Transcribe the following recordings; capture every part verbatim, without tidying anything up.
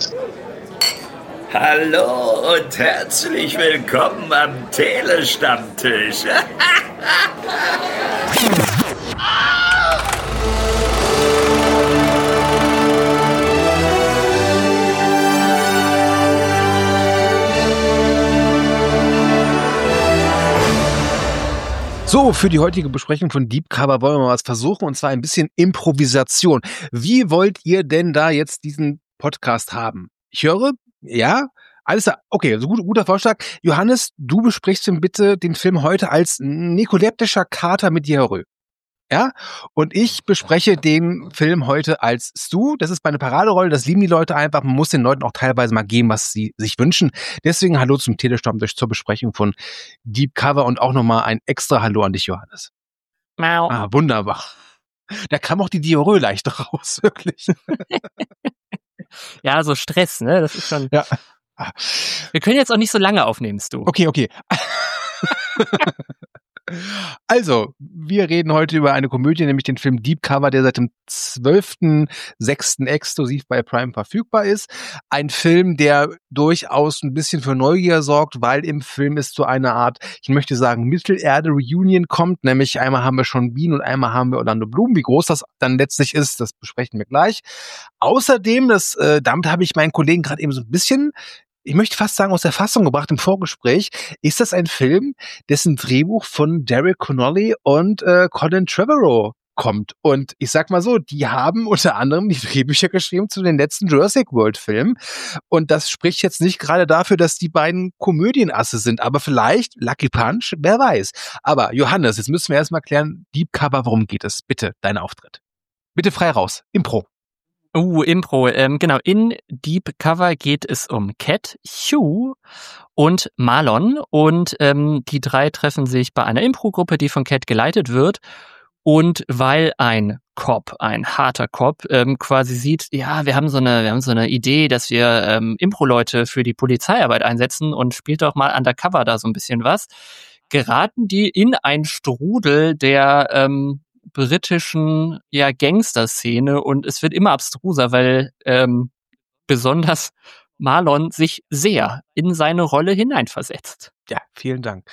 Hallo und herzlich willkommen am Telestammtisch. So, für die heutige Besprechung von Deep Cover wollen wir mal was versuchen, und zwar ein bisschen Improvisation. Wie wollt ihr denn da jetzt diesen Podcast haben? Ich höre, ja, alles da. Okay, so gut, guter Vorschlag. Johannes, du besprichst denn bitte den Film heute als nikoleptischer Kater mit Diarrhoe. Ja, und ich bespreche den Film heute als Stu. Das ist meine Paraderolle, das lieben die Leute einfach. Man muss den Leuten auch teilweise mal geben, was sie sich wünschen. Deswegen hallo zum Telestammtisch zur Besprechung von Deep Cover und auch nochmal ein extra Hallo an dich, Johannes. Mau. Ah, wunderbar. Da kam auch die Diarrhoe leicht raus, wirklich. Ja, so Stress, ne? Das ist schon. Ja. Wir können jetzt auch nicht so lange aufnehmen, Stu. Okay, okay. Also, wir reden heute über eine Komödie, nämlich den Film Deep Cover, der seit dem zwölften sechsten exklusiv bei Prime verfügbar ist. Ein Film, der durchaus ein bisschen für Neugier sorgt, weil im Film es zu einer Art, ich möchte sagen, Mittelerde-Reunion kommt. Nämlich einmal haben wir Sean Bean und einmal haben wir Orlando Bloom. Wie groß das dann letztlich ist, das besprechen wir gleich. Außerdem, das, äh, damit habe ich meinen Kollegen gerade eben so ein bisschen, ich möchte fast sagen, aus der Fassung gebracht im Vorgespräch, ist das ein Film, dessen Drehbuch von Derek Connolly und äh, Colin Trevorrow kommt. Und ich sag mal so, die haben unter anderem die Drehbücher geschrieben zu den letzten Jurassic World Filmen. Und das spricht jetzt nicht gerade dafür, dass die beiden Komödienasse sind. Aber vielleicht Lucky Punch, wer weiß. Aber Johannes, jetzt müssen wir erstmal klären, Deep Cover, worum geht es? Bitte, dein Auftritt. Bitte frei raus. Impro. Uh, Impro. Ähm, genau, in Deep Cover geht es um Cat, Hugh und Marlon. Und ähm, die drei treffen sich bei einer Impro-Gruppe, die von Cat geleitet wird. Und weil ein Cop, ein harter Cop, ähm, quasi sieht, ja, wir haben so eine, wir haben so eine Idee, dass wir ähm, Impro-Leute für die Polizeiarbeit einsetzen und spielt doch mal undercover da so ein bisschen was, geraten die in einen Strudel der ähm, britischen ja Gangster-Szene, und es wird immer abstruser, weil ähm, besonders Marlon sich sehr in seine Rolle hineinversetzt. Ja, vielen Dank.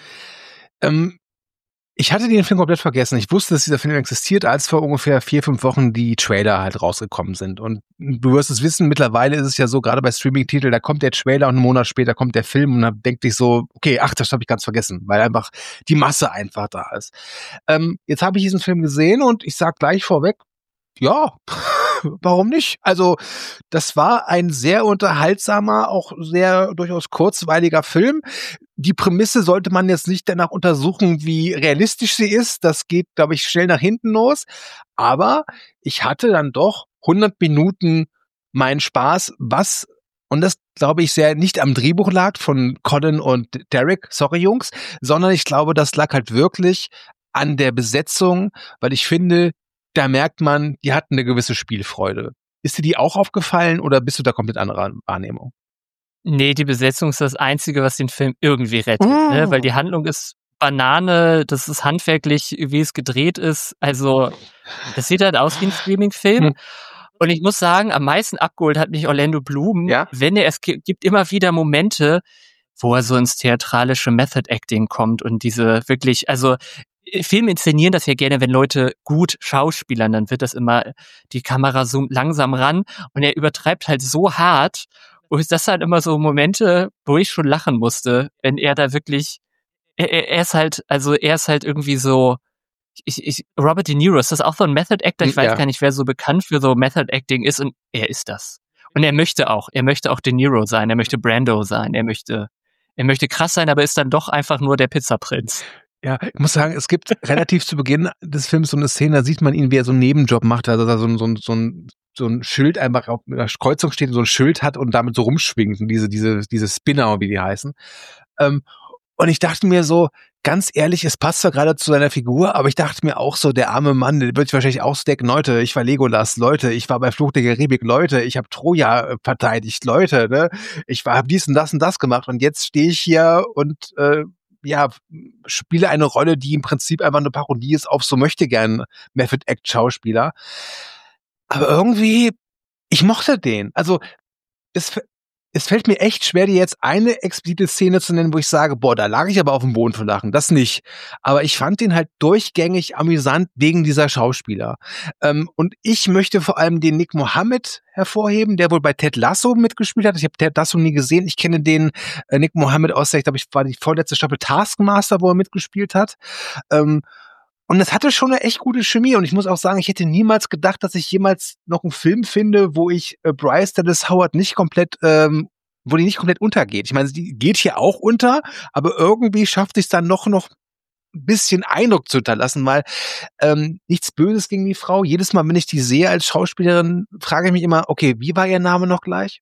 Ähm, ich hatte den Film komplett vergessen. Ich wusste, dass dieser Film existiert, als vor ungefähr vier, fünf Wochen die Trailer halt rausgekommen sind. Und du wirst es wissen, mittlerweile ist es ja so, gerade bei Streaming-Titeln, da kommt der Trailer und einen Monat später kommt der Film und dann denkt dich so, okay, ach, das habe ich ganz vergessen, weil einfach die Masse einfach da ist. Ähm, jetzt habe ich diesen Film gesehen und ich sag gleich vorweg, ja, warum nicht? Also, das war ein sehr unterhaltsamer, auch sehr durchaus kurzweiliger Film. Die Prämisse sollte man jetzt nicht danach untersuchen, wie realistisch sie ist. Das geht, glaube ich, schnell nach hinten los. Aber ich hatte dann doch hundert Minuten meinen Spaß, was, und das glaube ich sehr nicht am Drehbuch lag von Colin und Derek, sorry Jungs, sondern ich glaube, das lag halt wirklich an der Besetzung, weil ich finde, da merkt man, die hatten eine gewisse Spielfreude. Ist dir die auch aufgefallen oder bist du da komplett anderer Wahrnehmung? Nee, die Besetzung ist das Einzige, was den Film irgendwie rettet, oh. ne? Weil die Handlung ist Banane, das ist handwerklich, wie es gedreht ist. Also, das sieht halt aus wie ein Streaming-Film. Hm. Und ich muss sagen, am meisten abgeholt hat mich Orlando Bloom, ja? Wenn er, es gibt immer wieder Momente, wo er so ins theatralische Method-Acting kommt und diese wirklich, also Filme inszenieren das ja gerne, wenn Leute gut schauspielern, dann wird das immer, die Kamera zoomt langsam ran und er übertreibt halt so hart, und das halt immer so Momente, wo ich schon lachen musste, wenn er da wirklich, er, er ist halt, also er ist halt irgendwie so, ich, ich, Robert De Niro, ist das auch so ein Method Actor? Ich weiß ja. gar nicht, wer so bekannt für so Method Acting ist, und er ist das. Und er möchte auch, er möchte auch De Niro sein, er möchte Brando sein, er möchte, er möchte krass sein, aber ist dann doch einfach nur der Pizzaprinz. Ja, ich muss sagen, es gibt relativ zu Beginn des Films so eine Szene, da sieht man ihn, wie er so einen Nebenjob macht, also da so ein, so ein, so ein, so ein Schild einfach auf der Kreuzung steht, so ein Schild hat und damit so rumschwingt, und diese, diese, diese Spinner, wie die heißen. Ähm, und ich dachte mir so, ganz ehrlich, es passt zwar gerade zu seiner Figur, aber ich dachte mir auch so, der arme Mann, der wird wahrscheinlich auch stecken, Leute, ich war Legolas, Leute, ich war bei Fluch der Karibik, Leute, ich habe Troja verteidigt, Leute, ne, ich war, hab dies und das und das gemacht, und jetzt stehe ich hier und äh, ja, spiele eine Rolle, die im Prinzip einfach eine Parodie ist auf so möchte gern Method-Act-Schauspieler. Aber irgendwie, ich mochte den. Also es, es fällt mir echt schwer, dir jetzt eine explizite Szene zu nennen, wo ich sage, boah, da lag ich aber auf dem Boden vor Lachen. Das nicht. Aber ich fand den halt durchgängig amüsant wegen dieser Schauspieler. Ähm, und ich möchte vor allem den Nick Mohammed hervorheben, der wohl bei Ted Lasso mitgespielt hat. Ich habe Ted Lasso nie gesehen. Ich kenne den äh, Nick Mohammed aus der, ich glaube, ich war die vorletzte Staffel Taskmaster, wo er mitgespielt hat. Ähm, Und das hatte schon eine echt gute Chemie. Und ich muss auch sagen, ich hätte niemals gedacht, dass ich jemals noch einen Film finde, wo ich äh, Bryce Dallas Howard nicht komplett, ähm, wo die nicht komplett untergeht. Ich meine, die geht hier auch unter, aber irgendwie schafft es dann noch, noch ein bisschen Eindruck zu hinterlassen, weil ähm, nichts Böses gegen die Frau. Jedes Mal, wenn ich die sehe als Schauspielerin, frage ich mich immer, okay, wie war ihr Name noch gleich?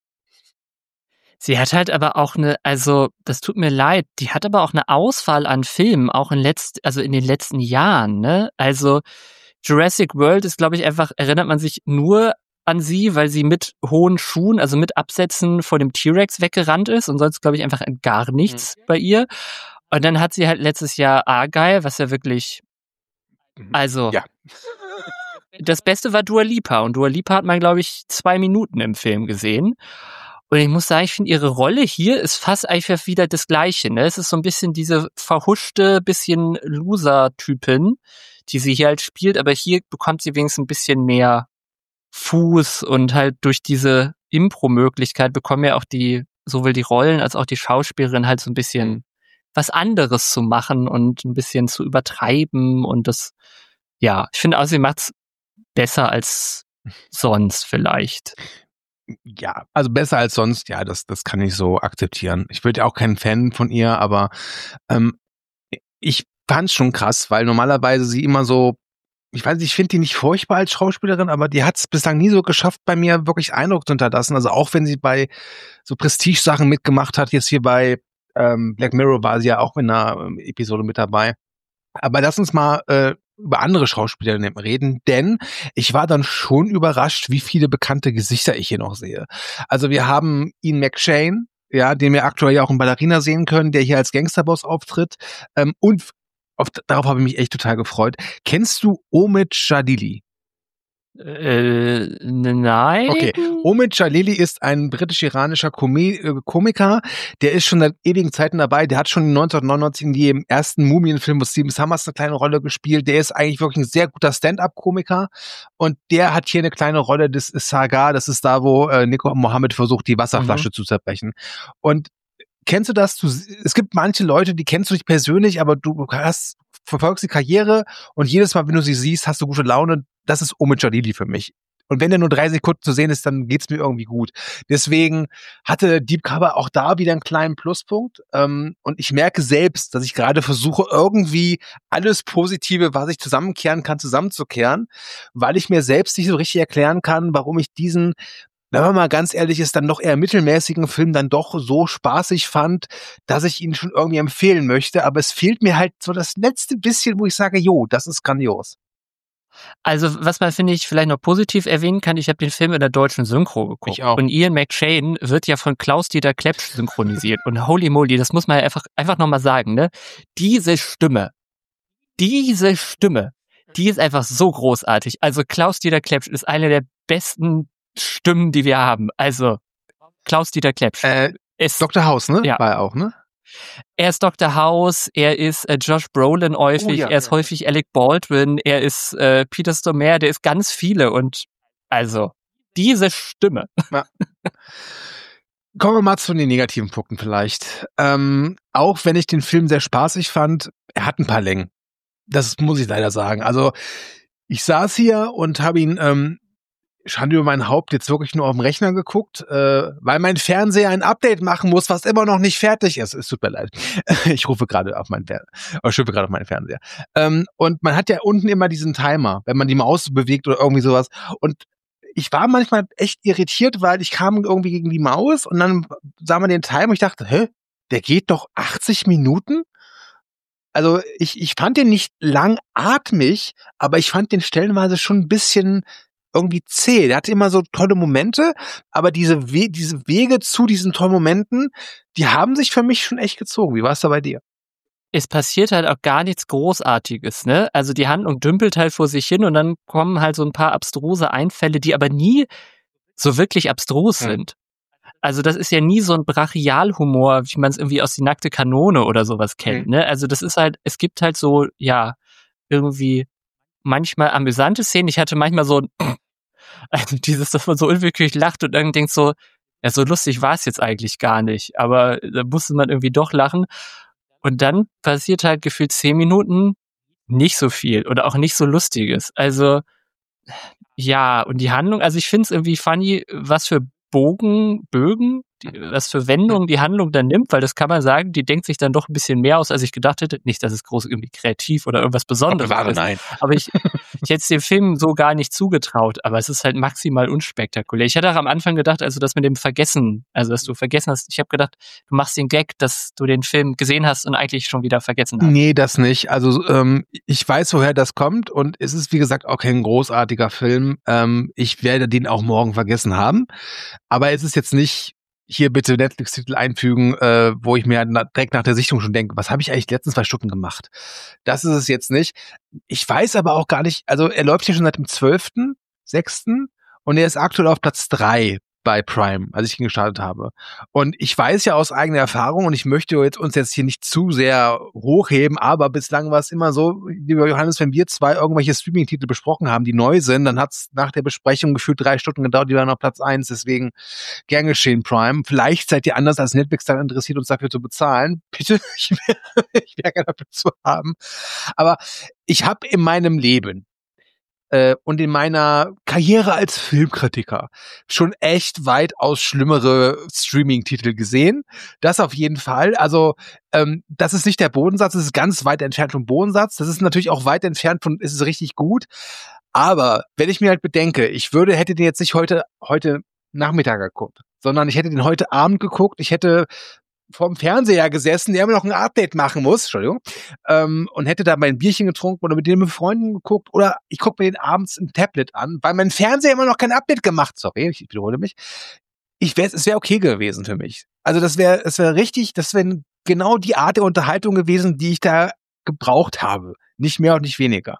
Sie hat halt aber auch eine, also das tut mir leid, die hat aber auch eine Auswahl an Filmen, auch in letzt, also in den letzten Jahren, ne? Also Jurassic World ist, glaube ich, einfach, erinnert man sich nur an sie, weil sie mit hohen Schuhen, also mit Absätzen vor dem T-Rex weggerannt ist und sonst, glaube ich, einfach gar nichts mhm. bei ihr. Und dann hat sie halt letztes Jahr Argyle, was ja wirklich, also ja. Das Beste war Dua Lipa und Dua Lipa hat man, glaube ich, zwei Minuten im Film gesehen. Und ich muss sagen, ich finde, ihre Rolle hier ist fast einfach wieder das Gleiche. Ne? Es ist so ein bisschen diese verhuschte, bisschen Loser-Typin, die sie hier halt spielt, aber hier bekommt sie wenigstens ein bisschen mehr Fuß und halt durch diese Impro-Möglichkeit bekommen ja auch die, sowohl die Rollen als auch die Schauspielerin halt so ein bisschen was anderes zu machen und ein bisschen zu übertreiben und das, ja, ich finde auch, sie macht's besser als sonst vielleicht. Ja, also besser als sonst, ja, das, das kann ich so akzeptieren. Ich bin ja auch kein Fan von ihr, aber ähm, ich fand's schon krass, weil normalerweise sie immer so, ich weiß nicht, ich finde die nicht furchtbar als Schauspielerin, aber die hat's bislang nie so geschafft, bei mir wirklich Eindruck zu hinterlassen. Also auch wenn sie bei so Prestige-Sachen mitgemacht hat, jetzt hier bei ähm, Black Mirror war sie ja auch in einer ähm, Episode mit dabei. Aber lass uns mal äh, über andere Schauspielerinnen reden, denn ich war dann schon überrascht, wie viele bekannte Gesichter ich hier noch sehe. Also wir haben Ian McShane, ja, den wir aktuell ja auch in Ballerina sehen können, der hier als Gangsterboss auftritt. Ähm, und auf, darauf habe ich mich echt total gefreut. Kennst du Omid Djalili? Äh, nein. Okay, Omid Djalili ist ein britisch-iranischer Komik- äh, Komiker, der ist schon seit ewigen Zeiten dabei, der hat schon neunzehnhundertneunundneunzig in dem ersten Mumienfilm mit Stephen Sommers eine kleine Rolle gespielt, der ist eigentlich wirklich ein sehr guter Stand-up-Komiker und der hat hier eine kleine Rolle, das ist Sagar, das ist da, wo äh, Nico Mohammed versucht, die Wasserflasche mhm. zu zerbrechen. Und kennst du das? Du, es gibt manche Leute, die kennst du nicht persönlich, aber du hast, verfolgst die Karriere und jedes Mal, wenn du sie siehst, hast du gute Laune. Das ist Omid Djalili für mich. Und wenn der nur drei Sekunden zu sehen ist, dann geht's mir irgendwie gut. Deswegen hatte Deep Cover auch da wieder einen kleinen Pluspunkt. Ähm, und ich merke selbst, dass ich gerade versuche, irgendwie alles Positive, was ich zusammenkehren kann, zusammenzukehren, weil ich mir selbst nicht so richtig erklären kann, warum ich diesen, wenn man mal ganz ehrlich ist, dann doch eher mittelmäßigen Film dann doch so spaßig fand, dass ich ihn schon irgendwie empfehlen möchte. Aber es fehlt mir halt so das letzte bisschen, wo ich sage, jo, das ist grandios. Also, was man, finde ich, vielleicht noch positiv erwähnen kann, ich habe den Film in der deutschen Synchro geguckt. Ich auch. Und Ian McShane wird ja von Klaus-Dieter Klepsch synchronisiert. Und holy moly, das muss man ja einfach, einfach nochmal sagen, ne? Diese Stimme, diese Stimme, die ist einfach so großartig. Also, Klaus-Dieter Klepsch ist eine der besten Stimmen, die wir haben. Also, Klaus-Dieter Klepsch. Äh, ist Doktor House, ne? Ja. War er auch, ne? Er ist Doktor House, er ist äh, Josh Brolin häufig, Oh, ja, er ist ja. häufig Alec Baldwin, er ist äh, Peter Stormare, der ist ganz viele und also diese Stimme. Ja. Kommen wir mal zu den negativen Punkten vielleicht. Ähm, auch wenn ich den Film sehr spaßig fand, er hat ein paar Längen. Das muss ich leider sagen. Also ich saß hier und habe ihn ähm, Schande über mein Haupt jetzt wirklich nur auf dem Rechner geguckt, äh, weil mein Fernseher ein Update machen muss, was immer noch nicht fertig ist. Es tut mir leid. Ich rufe gerade auf meinen Fernseher. Oder schimpfe gerade auf meinen Fernseher. Ähm, und man hat ja unten immer diesen Timer, wenn man die Maus bewegt oder irgendwie sowas. Und ich war manchmal echt irritiert, weil ich kam irgendwie gegen die Maus und dann sah man den Timer und ich dachte, hä, der geht doch achtzig Minuten? Also ich, ich fand den nicht langatmig, aber ich fand den stellenweise schon ein bisschen irgendwie zäh. Der hatte immer so tolle Momente, aber diese, We- diese Wege zu diesen tollen Momenten, die haben sich für mich schon echt gezogen. Wie war es da bei dir? Es passiert halt auch gar nichts Großartiges, ne? Also die Handlung dümpelt halt vor sich hin und dann kommen halt so ein paar abstruse Einfälle, die aber nie so wirklich abstrus Hm. sind. Also das ist ja nie so ein Brachialhumor, wie man es irgendwie aus Die nackte Kanone oder sowas kennt, Mhm. ne? Also das ist halt, es gibt halt so, ja, irgendwie manchmal amüsante Szenen. Ich hatte manchmal so ein also dieses, dass man so unwillkürlich lacht und dann denkt so, ja, so lustig war es jetzt eigentlich gar nicht. Aber da musste man irgendwie doch lachen. Und dann passiert halt gefühlt zehn Minuten nicht so viel oder auch nicht so Lustiges. Also, ja, und die Handlung, also ich finde es irgendwie funny, was für Bogen, Bögen, die, was für Wendungen die Handlung dann nimmt, weil das kann man sagen, die denkt sich dann doch ein bisschen mehr aus, als ich gedacht hätte. Nicht, dass es groß irgendwie kreativ oder irgendwas Besonderes Bewahre, ist. nein. Aber ich, ich hätte es dem Film so gar nicht zugetraut, aber es ist halt maximal unspektakulär. Ich hatte auch am Anfang gedacht, also das mit dem Vergessen, also dass du vergessen hast, ich habe gedacht, du machst den Gag, dass du den Film gesehen hast und eigentlich schon wieder vergessen hast. Nee, das nicht. Also ähm, ich weiß, woher das kommt und es ist, wie gesagt, auch kein großartiger Film. Ähm, ich werde den auch morgen vergessen haben. Aber es ist jetzt nicht, hier bitte Netflix-Titel einfügen, äh, wo ich mir na, direkt nach der Sichtung schon denke, was habe ich eigentlich die letzten zwei Stunden gemacht? Das ist es jetzt nicht. Ich weiß aber auch gar nicht, also er läuft hier schon seit dem zwölften sechsten und er ist aktuell auf Platz drei bei Prime, als ich ihn gestartet habe. Und ich weiß ja aus eigener Erfahrung, und ich möchte jetzt uns jetzt hier nicht zu sehr hochheben, aber bislang war es immer so, lieber Johannes, wenn wir zwei irgendwelche Streaming-Titel besprochen haben, die neu sind, dann hat es nach der Besprechung gefühlt drei Stunden gedauert, die waren auf Platz eins, deswegen gern geschehen, Prime. Vielleicht seid ihr anders als Netflix daran interessiert, uns dafür zu bezahlen. Bitte, ich wäre ich wär gerne dafür zu haben. Aber ich habe in meinem Leben Äh, und in meiner Karriere als Filmkritiker schon echt weitaus schlimmere Streaming-Titel gesehen. Das auf jeden Fall. Also ähm, das ist nicht der Bodensatz, das ist ganz weit entfernt vom Bodensatz. Das ist natürlich auch weit entfernt von, ist es richtig gut. Aber wenn ich mir halt bedenke, ich würde, hätte den jetzt nicht heute, heute Nachmittag geguckt, sondern ich hätte den heute Abend geguckt, ich hätte vorm Fernseher gesessen, der immer noch ein Update machen muss, Entschuldigung, ähm, und hätte da mein Bierchen getrunken oder mit dem mit Freunden geguckt oder ich gucke mir den abends im Tablet an, weil mein Fernseher immer noch kein Update gemacht, sorry, ich wiederhole mich. Ich wäre, es wäre okay gewesen für mich. Also das wäre, es wäre richtig, das wäre genau die Art der Unterhaltung gewesen, die ich da gebraucht habe, nicht mehr und nicht weniger.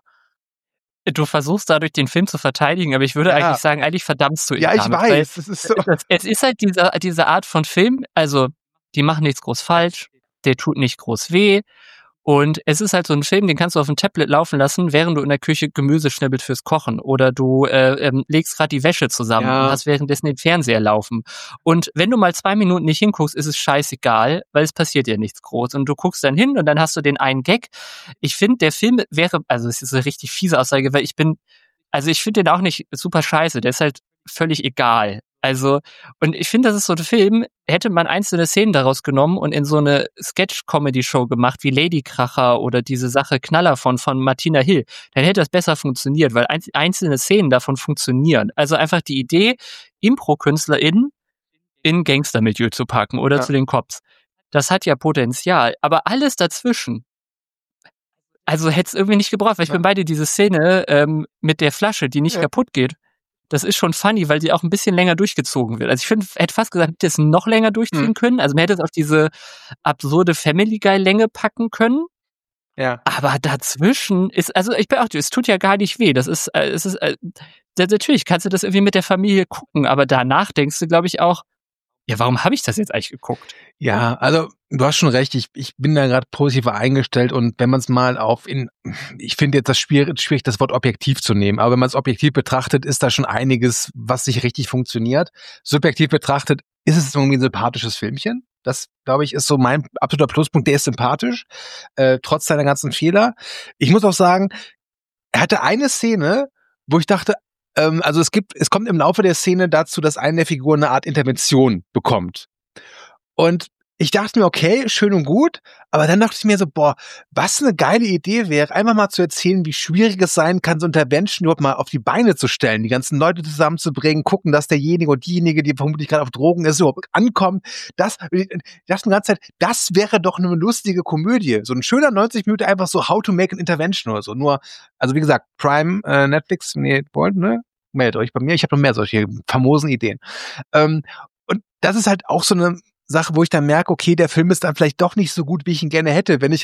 Du versuchst dadurch den Film zu verteidigen, aber ich würde Ja. eigentlich sagen, eigentlich verdammst du ihn Ja, ich damit, weiß, das ist so. weil es ist halt diese, diese Art von Film, also die machen nichts groß falsch, der tut nicht groß weh und es ist halt so ein Film, den kannst du auf dem Tablet laufen lassen, während du in der Küche Gemüse schnibbelst fürs Kochen oder du äh, ähm, legst gerade die Wäsche zusammen Ja. und hast währenddessen den Fernseher laufen. Und wenn du mal zwei Minuten nicht hinguckst, ist es scheißegal, weil es passiert ja nichts groß und du guckst dann hin und dann hast du den einen Gag. Ich finde, der Film wäre, also es ist eine richtig fiese Aussage, weil ich bin, also ich finde den auch nicht super scheiße, der ist halt völlig egal. Also, und ich finde, das ist so ein Film, hätte man einzelne Szenen daraus genommen und in so eine Sketch-Comedy-Show gemacht, wie Ladykracher oder diese Sache Knaller von, von Martina Hill, dann hätte das besser funktioniert, weil einzelne Szenen davon funktionieren. Also einfach die Idee, Impro-KünstlerInnen in Gangstermilieu zu packen oder Ja. zu den Cops. Das hat ja Potenzial, aber alles dazwischen, also hätte es irgendwie nicht gebraucht, weil ich Ja. bin bei dir, diese Szene ähm, mit der Flasche, die nicht Ja. kaputt geht. Das ist schon funny, weil sie auch ein bisschen länger durchgezogen wird. Also ich finde, hätte fast gesagt, hätte es noch länger durchziehen Mhm. können. Also man hätte es auf diese absurde Family Guy Länge packen können. Ja. Aber dazwischen ist, also ich bin auch, es tut ja gar nicht weh. Das ist, äh, es ist, äh, da- natürlich kannst du das irgendwie mit der Familie gucken, aber danach denkst du, glaube ich, auch, ja, warum habe ich das jetzt eigentlich geguckt? Ja, also du hast schon recht, ich, ich bin da gerade positiver eingestellt und wenn man es mal auf in, ich finde jetzt das schwierig, schwierig, das Wort objektiv zu nehmen, aber wenn man es objektiv betrachtet, ist da schon einiges, was nicht richtig funktioniert. Subjektiv betrachtet ist es irgendwie ein sympathisches Filmchen. Das, glaube ich, ist so mein absoluter Pluspunkt. Der ist sympathisch, äh, trotz seiner ganzen Fehler. Ich muss auch sagen, er hatte eine Szene, wo ich dachte, ähm, also es gibt, es kommt im Laufe der Szene dazu, dass eine der Figuren eine Art Intervention bekommt. Und ich dachte mir, okay, schön und gut, aber dann dachte ich mir so, boah, was eine geile Idee wäre, einfach mal zu erzählen, wie schwierig es sein kann, so Intervention überhaupt mal auf die Beine zu stellen, die ganzen Leute zusammenzubringen, gucken, dass derjenige oder diejenige, die vermutlich gerade auf Drogen ist, überhaupt ankommt. Das, ich dachte die ganze Zeit, das wäre doch eine lustige Komödie. So ein schöner neunzig Minuten einfach so How to Make an Intervention oder so. Nur, also wie gesagt, Prime, äh, Netflix, nee, wollt, ne? Meldet euch bei mir, ich habe noch mehr solche famosen Ideen. Ähm, und das ist halt auch so eine Sache, wo ich dann merke, okay, der Film ist dann vielleicht doch nicht so gut, wie ich ihn gerne hätte, wenn ich halt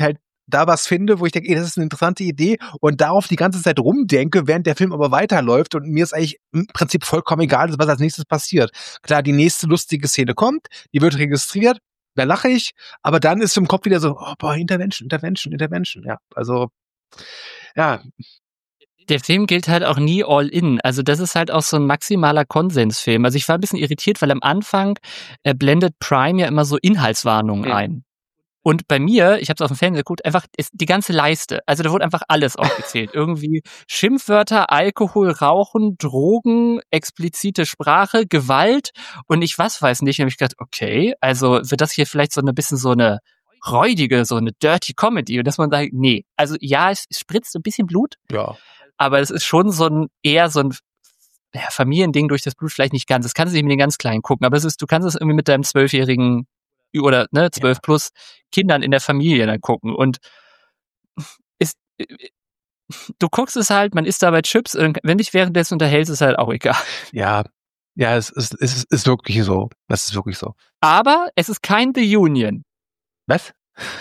da was finde, wo ich denke, ey, das ist eine interessante Idee und darauf die ganze Zeit rumdenke, während der Film aber weiterläuft und mir ist eigentlich im Prinzip vollkommen egal, was als nächstes passiert. Klar, die nächste lustige Szene kommt, die wird registriert, da lache ich, aber dann ist im Kopf wieder so, oh, boah, Intervention, Intervention, Intervention, ja, also, ja. Der Film gilt halt auch nie all in. Also das ist halt auch so ein maximaler Konsensfilm. Also ich war ein bisschen irritiert, weil am Anfang äh, blendet Prime ja immer so Inhaltswarnungen Ja. ein. Und bei mir, ich habe es auf dem Fernsehen geguckt, einfach ist die ganze Leiste. Also da wurde einfach alles aufgezählt. Irgendwie Schimpfwörter, Alkohol, Rauchen, Drogen, explizite Sprache, Gewalt und ich was weiß nicht. Und hab ich gedacht, okay, also wird das hier vielleicht so ein bisschen so eine räudige, so eine dirty Comedy. Und dass man sagt, nee, also ja, es, es spritzt ein bisschen Blut, Ja. aber es ist schon so ein, eher so ein ja, Familiending durch das Blut vielleicht nicht ganz. Das kannst du nicht mit den ganz Kleinen gucken, aber es ist, du kannst es irgendwie mit deinem zwölfjährigen oder ne, zwölf plus Kindern in der Familie dann gucken. Und ist, du guckst es halt, man isst dabei Chips, und wenn dich währenddessen unterhältst, ist halt auch egal. Ja, ja, es ist, es ist, ist wirklich so. Das ist wirklich so. Aber es ist kein The Union. Was?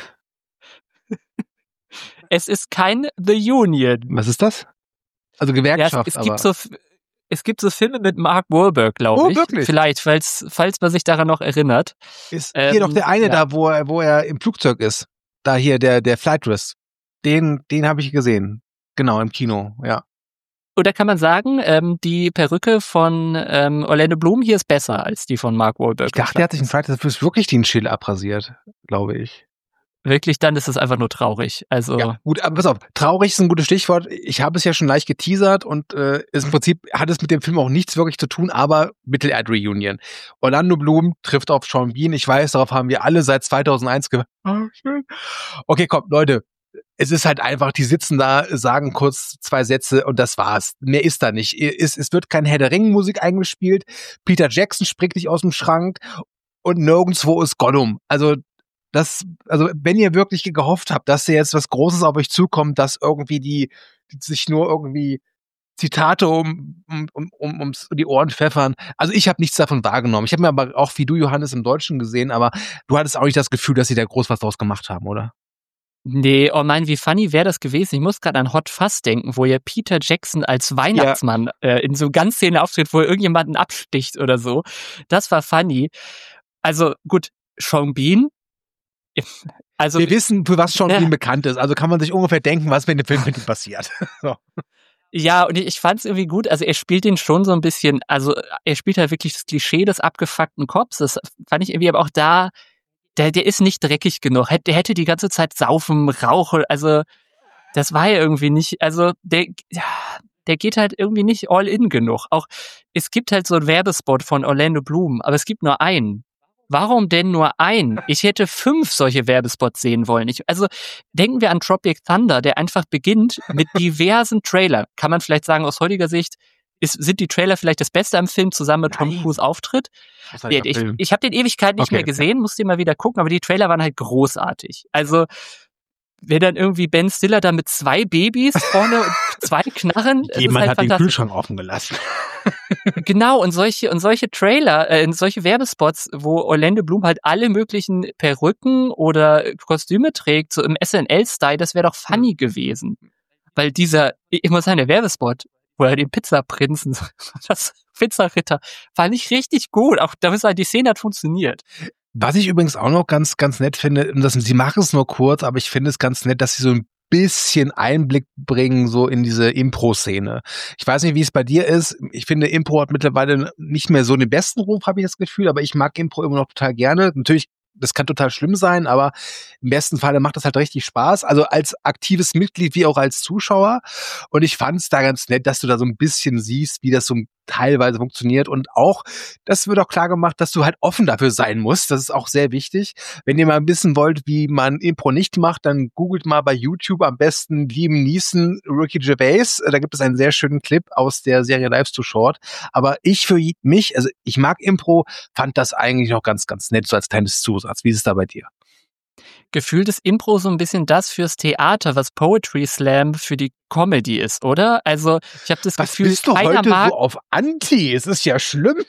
Es ist kein The Union. Was ist das? Also Gewerkschaft, ja, es, es aber... gibt so Es gibt so Filme mit Mark Wahlberg, glaube oh, ich. Wirklich? Vielleicht, falls, falls man sich daran noch erinnert. Ist ähm, hier doch der eine ja. da, wo er, wo er im Flugzeug ist. Da hier, der, der Flight Risk. Den, den habe ich gesehen. Genau, im Kino, ja. Oder kann man sagen, ähm, die Perücke von ähm, Orlando Bloom hier ist besser als die von Mark Wahlberg. Ich dachte, der hat sich einen Flight Risk wirklich den Chill abrasiert, glaube ich. Wirklich, dann ist es einfach nur traurig. Also Ja, gut, aber pass auf, traurig ist ein gutes Stichwort. Ich habe es ja schon leicht geteasert und äh, ist im Prinzip hat es mit dem Film auch nichts wirklich zu tun, aber Mittelerde-Reunion. Orlando Bloom trifft auf Sean Bean. Ich weiß, darauf haben wir alle seit zweitausendeins ge... Oh, schön. Okay, komm, Leute. Es ist halt einfach, die sitzen da, sagen kurz zwei Sätze und das war's. Mehr ist da nicht. Es, es wird kein Herr der Ringe-Musik eingespielt. Peter Jackson springt nicht aus dem Schrank und nirgendwo ist Gollum. Also das, also wenn ihr wirklich gehofft habt, dass ihr jetzt was Großes auf euch zukommt, dass irgendwie die, die sich nur irgendwie Zitate um, um, um, um, um die Ohren pfeffern. Also ich habe nichts davon wahrgenommen. Ich habe mir aber auch wie du, Johannes, im Deutschen gesehen, aber du hattest auch nicht das Gefühl, dass sie da groß was draus gemacht haben, oder? Nee, oh mein, wie funny wäre das gewesen? Ich muss gerade an Hot Fuzz denken, wo ja Peter Jackson als Weihnachtsmann ja. äh, in so ganz Szene auftritt, wo er irgendjemanden absticht oder so. Das war funny. Also gut, Sean Bean. Also, wir wissen, für was Sean ja. Bean bekannt ist. Also kann man sich ungefähr denken, was mit dem Film mit ihm passiert. So. Ja, und ich fand es irgendwie gut. Also er spielt den schon so ein bisschen, also er spielt halt wirklich das Klischee des abgefuckten Cops. Das fand ich irgendwie aber auch da, der, der ist nicht dreckig genug. Der hätte die ganze Zeit saufen, rauchen, also das war ja irgendwie nicht, also der, der geht halt irgendwie nicht all in genug. Auch, es gibt halt so einen Werbespot von Orlando Bloom, aber es gibt nur einen. Warum denn nur einen? Ich hätte fünf solche Werbespots sehen wollen. Ich, also denken wir an Tropic Thunder, der einfach beginnt mit diversen Trailern. Kann man vielleicht sagen, aus heutiger Sicht, ist, sind die Trailer vielleicht das Beste am Film zusammen mit Tom Cruise Auftritt? Ja, ich ich habe den Ewigkeit nicht okay, mehr gesehen, okay. musste immer wieder gucken, aber die Trailer waren halt großartig. Also wenn dann irgendwie Ben Stiller da mit zwei Babys vorne und zwei Knarren. Jemand halt hat den Kühlschrank offen gelassen. Genau, und solche, und solche Trailer, äh, solche Werbespots, wo Orlando Bloom halt alle möglichen Perücken oder Kostüme trägt, so im S N L-Style, das wäre doch funny gewesen. Weil dieser, ich muss sagen, der Werbespot, wo er den Pizzaprinzen, das Pizzaritter, fand ich richtig gut. Auch da ist halt, die Szene hat funktioniert. Was ich übrigens auch noch ganz, ganz nett finde, das, sie machen es nur kurz, aber ich finde es ganz nett, dass sie so ein bisschen Einblick bringen, so in diese Impro-Szene. Ich weiß nicht, wie es bei dir ist. Ich finde, Impro hat mittlerweile nicht mehr so den besten Ruf, habe ich das Gefühl, aber ich mag Impro immer noch total gerne. Natürlich, das kann total schlimm sein, aber im besten Falle macht das halt richtig Spaß. Also als aktives Mitglied wie auch als Zuschauer. Und ich fand es da ganz nett, dass du da so ein bisschen siehst, wie das so teilweise funktioniert. Und auch, das wird auch klar gemacht, dass du halt offen dafür sein musst. Das ist auch sehr wichtig. Wenn ihr mal wissen wollt, wie man Impro nicht macht, dann googelt mal bei YouTube am besten Liam Neeson, Ricky Gervais. Da gibt es einen sehr schönen Clip aus der Serie Life's Too Short. Aber ich für mich, also ich mag Impro, fand das eigentlich noch ganz, ganz nett, so als kleines Zusatz. Wie ist es da bei dir? Gefühlt ist Impro so ein bisschen das fürs Theater, was Poetry Slam für die Comedy ist, oder? Also ich habe das was Gefühl, bist du keiner heute mag so auf Anti? Es ist ja schlimm.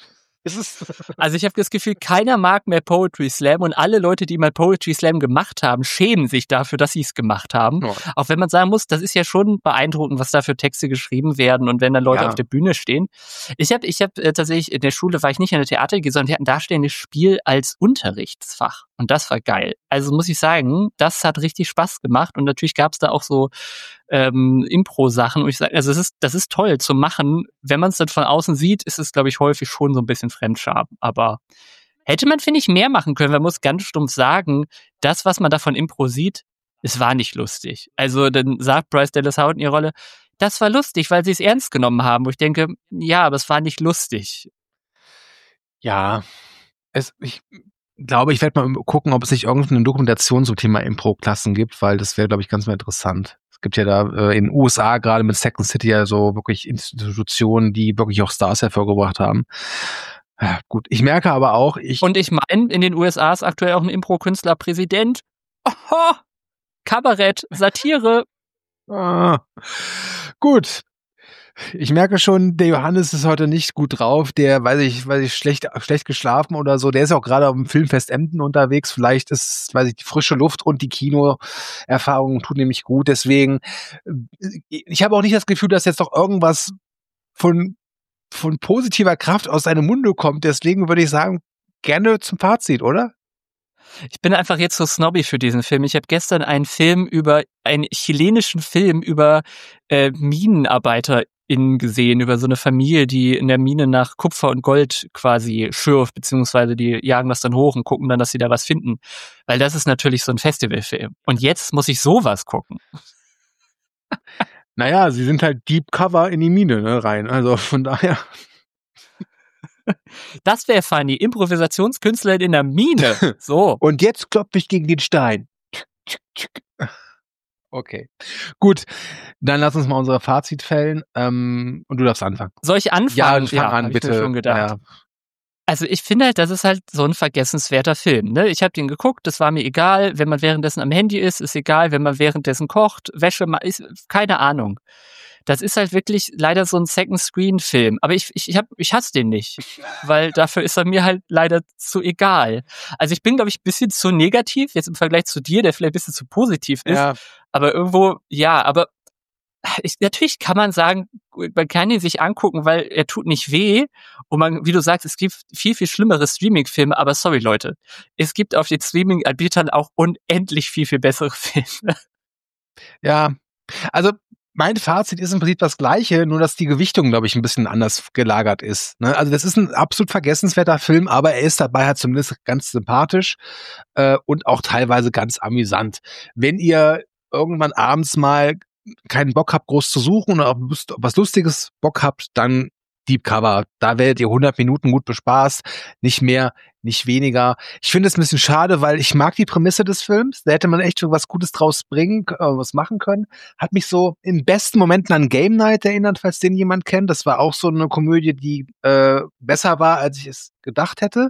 Ist es? Also ich habe das Gefühl, keiner mag mehr Poetry Slam und alle Leute, die mal Poetry Slam gemacht haben, schämen sich dafür, dass sie es gemacht haben. Oh. Auch wenn man sagen muss, das ist ja schon beeindruckend, was da für Texte geschrieben werden und wenn dann Leute Ja. auf der Bühne stehen. Ich habe ich hab, äh, tatsächlich, in der Schule war ich nicht in der Theater, sondern wir hatten darstellendes Spiel als Unterrichtsfach und das war geil. Also muss ich sagen, das hat richtig Spaß gemacht und natürlich gab es da auch so ähm, Impro-Sachen und ich sage, also es ist, das ist toll zu machen. Wenn man es dann von außen sieht, ist es, glaube ich, häufig schon so ein bisschen Fremdscham. Aber hätte man, finde ich, mehr machen können. Man muss ganz stumpf sagen, das, was man da von Impro sieht, es war nicht lustig. Also dann sagt Bryce Dallas Howard in ihrer Rolle, das war lustig, weil sie es ernst genommen haben. Wo ich denke, ja, aber es war nicht lustig. Ja, es, ich glaube, ich werde mal gucken, ob es nicht irgendeine Dokumentation zum Thema Impro-Klassen gibt, weil das wäre, glaube ich, ganz mal interessant. Es gibt ja da äh, in den U S A gerade mit Second City ja so wirklich Institutionen, die wirklich auch Stars hervorgebracht haben. Ja, gut, ich merke aber auch, ich... Und ich meine, in den U S A ist aktuell auch ein Impro-Künstler Präsident. Oho, Kabarett, Satire. Ah, gut. Ich merke schon, der Johannes ist heute nicht gut drauf. Der, weiß ich, weiß ich, schlecht, schlecht geschlafen oder so. Der ist auch gerade auf dem Filmfest Emden unterwegs. Vielleicht ist, weiß ich, die frische Luft und die Kinoerfahrung tun nämlich gut. Deswegen, ich habe auch nicht das Gefühl, dass jetzt noch irgendwas von, von positiver Kraft aus seinem Munde kommt. Deswegen würde ich sagen, gerne zum Fazit, oder? Ich bin einfach jetzt so snobby für diesen Film. Ich habe gestern einen Film über, einen chilenischen Film über äh, MinenarbeiterInnen gesehen, über so eine Familie, die in der Mine nach Kupfer und Gold quasi schürft, beziehungsweise die jagen das dann hoch und gucken dann, dass sie da was finden. Weil das ist natürlich so ein Festivalfilm. Und jetzt muss ich sowas gucken. Naja, sie sind halt Deep Cover in die Mine, ne, rein. Also von daher... Das wäre funny. Improvisationskünstler in der Mine. So. Und jetzt klopfe ich gegen den Stein. Okay. Gut. Dann lass uns mal unser Fazit fällen. Ähm, und du darfst anfangen. Soll ich anfangen? Ja, fang ja, an, hab bitte. Ich mir schon gedacht. Ja. Also ich finde halt, das ist halt so ein vergessenswerter Film. Ne? Ich habe den geguckt, das war mir egal. Wenn man währenddessen am Handy ist, ist egal. Wenn man währenddessen kocht, Wäsche, ist keine Ahnung. Das ist halt wirklich leider so ein Second-Screen-Film. Aber ich, ich, ich, hab, ich hasse den nicht, weil dafür ist er mir halt leider zu egal. Also ich bin, glaube ich, ein bisschen zu negativ, jetzt im Vergleich zu dir, der vielleicht ein bisschen zu positiv ist. Ja. Aber irgendwo, ja, aber ich, natürlich kann man sagen, man kann ihn sich angucken, weil er tut nicht weh. Und man, wie du sagst, es gibt viel, viel schlimmere Streaming-Filme. Aber sorry, Leute, es gibt auf den Streaming-Anbietern auch unendlich viel, viel bessere Filme. Ja, also mein Fazit ist im Prinzip das Gleiche, nur dass die Gewichtung, glaube ich, ein bisschen anders gelagert ist. Ne? Also das ist ein absolut vergessenswerter Film, aber er ist dabei halt zumindest ganz sympathisch äh, und auch teilweise ganz amüsant. Wenn ihr irgendwann abends mal keinen Bock habt, groß zu suchen oder auf was Lustiges Bock habt, dann Deep Cover. Da werdet ihr hundert Minuten gut bespaßt. Nicht mehr, nicht weniger. Ich finde es ein bisschen schade, weil ich mag die Prämisse des Films. Da hätte man echt schon was Gutes draus bringen, äh, was machen können. Hat mich so in besten Momenten an Game Night erinnert, falls den jemand kennt. Das war auch so eine Komödie, die äh, besser war, als ich es gedacht hätte.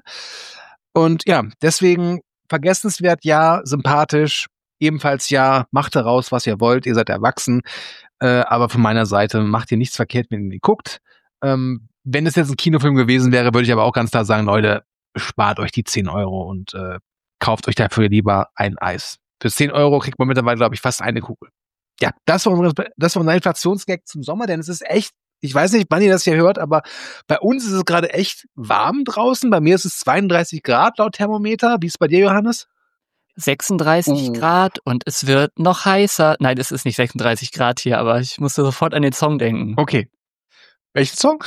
Und ja, deswegen vergessenswert, ja, sympathisch. Ebenfalls ja, macht daraus, was ihr wollt. Ihr seid erwachsen. Äh, aber von meiner Seite macht ihr nichts verkehrt, wenn ihr ihn guckt. Ähm, wenn es jetzt ein Kinofilm gewesen wäre, würde ich aber auch ganz klar sagen, Leute, spart euch die zehn Euro und äh, kauft euch dafür lieber ein Eis. Für zehn Euro kriegt man mittlerweile, glaube ich, fast eine Kugel. Ja, das war, unsere, das war unser Inflationsgag zum Sommer, denn es ist echt, ich weiß nicht, wann ihr das hier hört, aber bei uns ist es gerade echt warm draußen. Bei mir ist es zweiunddreißig Grad laut Thermometer. Wie ist es bei dir, Johannes? sechsunddreißig Uh. Grad und es wird noch heißer. Nein, es ist nicht sechsunddreißig Grad hier, aber ich musste sofort an den Song denken. Okay. Welchen Song?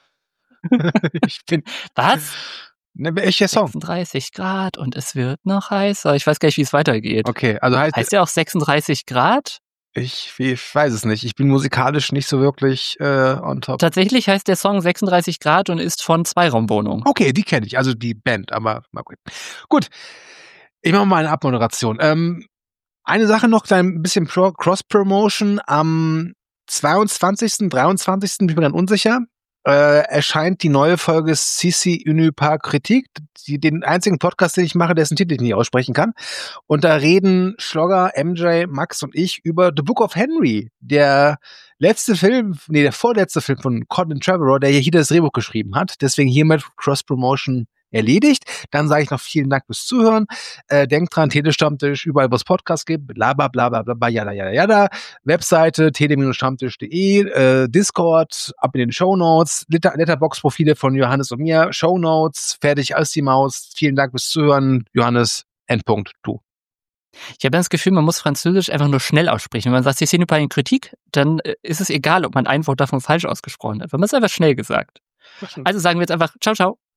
ich bin. Was? Ne, welcher Song? sechsunddreißig Grad und es wird noch heißer. Ich weiß gar nicht, wie es weitergeht. Okay, also heißt. Heißt der auch sechsunddreißig Grad? Ich, ich weiß es nicht. Ich bin musikalisch nicht so wirklich äh, on top. Tatsächlich heißt der Song sechsunddreißig Grad und ist von Zweiraumwohnung. Okay, die kenne ich, also die Band, aber okay. Gut. Ich mache mal eine Abmoderation. Ähm, eine Sache noch, ein bisschen Pro- Cross-Promotion. Am zweiundzwanzigsten, dreiundzwanzigsten bin ich mir ganz unsicher. äh, erscheint die neue Folge Sissi Unu Par Kritik, die, den einzigen Podcast, den ich mache, dessen Titel ich nicht aussprechen kann. Und da reden Schlogger, M J, Max und ich über The Book of Henry, der letzte Film, nee, der vorletzte Film von Colin Trevorrow, der hier das Drehbuch geschrieben hat. Deswegen hiermit Cross-Promotion erledigt. Dann sage ich noch vielen Dank fürs Zuhören. Äh, denkt dran, Telestammtisch, überall wo es Podcasts gibt, bla bla bla bla bla, jada jada jada. Webseite tele-stammtisch punkt de, äh, Discord, ab in den Shownotes, Letter- Letterbox-Profile von Johannes und mir, Shownotes, fertig als die Maus. Vielen Dank fürs Zuhören. Johannes, Endpunkt, du. Ich habe das Gefühl, man muss Französisch einfach nur schnell aussprechen. Wenn man sagt, c'est une pas une Kritik, dann äh, ist es egal, ob man ein Wort davon falsch ausgesprochen hat. Weil man es einfach schnell gesagt. Also sagen wir jetzt einfach ciao, ciao.